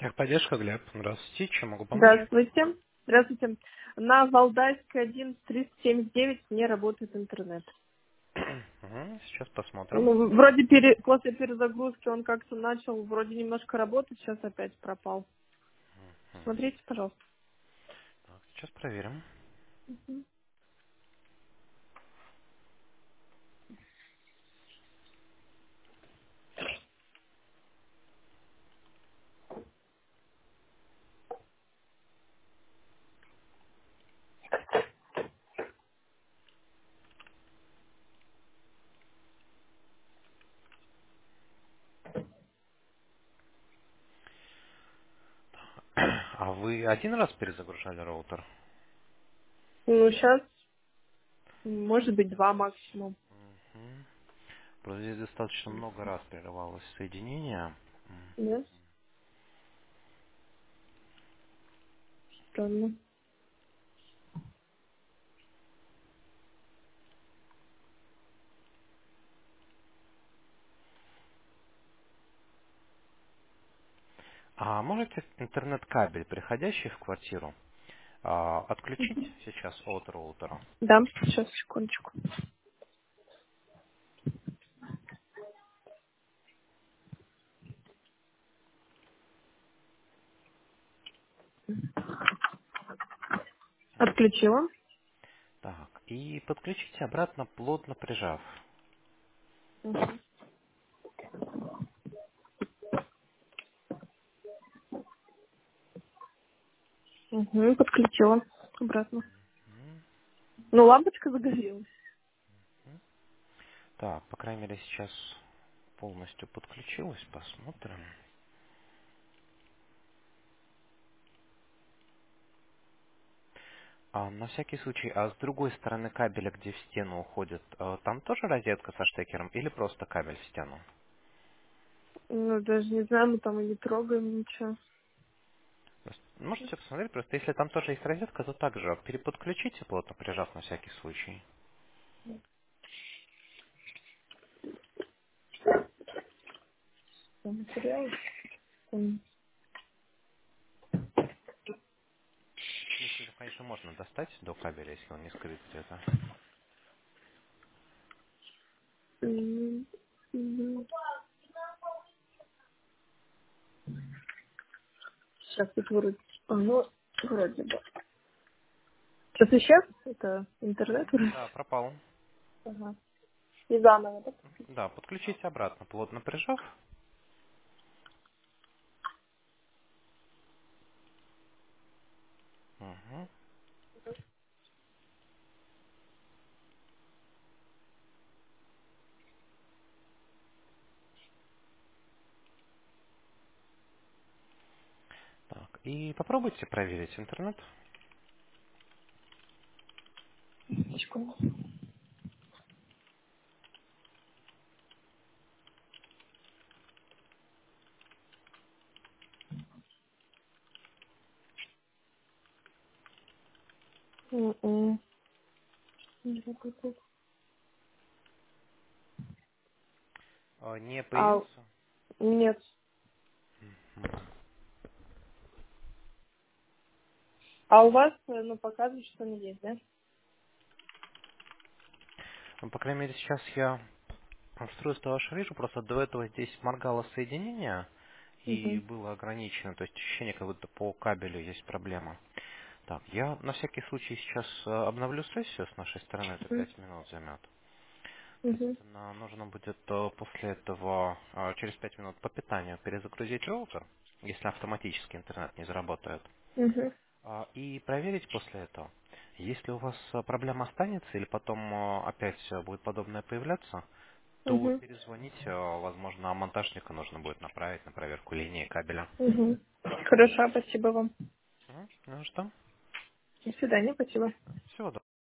Техподдержка, Глеб. Здравствуйте. Чем могу помочь? Здравствуйте. Здравствуйте. На Валдайской 1 379 не работает интернет. Мгм, сейчас посмотрим. Ну, вроде после перезагрузки он как-то начал вроде немножко работать, сейчас опять пропал. Смотрите, пожалуйста. Так, сейчас проверим. А вы один раз перезагружали роутер? Ну, сейчас, может быть, 2 максимум. Мгм. Просто здесь достаточно много раз прерывалось соединение. Нет? Странно. А можете интернет-кабель, приходящий в квартиру, отключить сейчас от роутера? Да, сейчас, секундочку. Отключила. Так, и подключите обратно, плотно прижав. Угу, подключила. Обратно. Ну, лампочка загорелась. Так, по крайней мере, сейчас полностью подключилась. Посмотрим. На всякий случай, а с другой стороны кабеля, где в стену уходит, там тоже розетка со штекером или просто кабель в стену? Ну, даже не знаю, мы там и не трогаем ничего. Можете посмотреть, просто если там тоже есть розетка, то также переподключите, плотно прижав на всякий случай. Там материалы. Если это, конечно, можно достать до кабеля, если он не скрыт где-то. Сейчас тут вроде. Ну, вроде бы. Сейчас исчез? Это интернет вроде. Да, пропал. Ага. И заново, да? Да, подключите обратно, плотно прижав. Мгм. Так, и попробуйте проверить интернет. Секунду. М-м. Не работает. Не А, появился? нет. А у вас, ну, показывает, что не есть, да? Ну, по крайней мере, сейчас я устройство ваше вижу, просто до этого здесь моргало соединение и Угу. было ограничено, то есть ощущение, как будто по кабелю есть проблема. Так, я на всякий случай сейчас обновлю сессию с нашей стороны, это 5 минут займет. Угу. Соответственно, нужно будет после этого через 5 минут по питанию перезагрузить роутер, если автоматически интернет не заработает. Угу. И проверить после этого. Если у вас проблема останется или потом опять будет подобное появляться, то Угу. перезвоните, возможно, монтажника нужно будет направить на проверку линии кабеля. Угу. Хорошо, спасибо вам. Ну что? До свидания, спасибо. Всего доброго.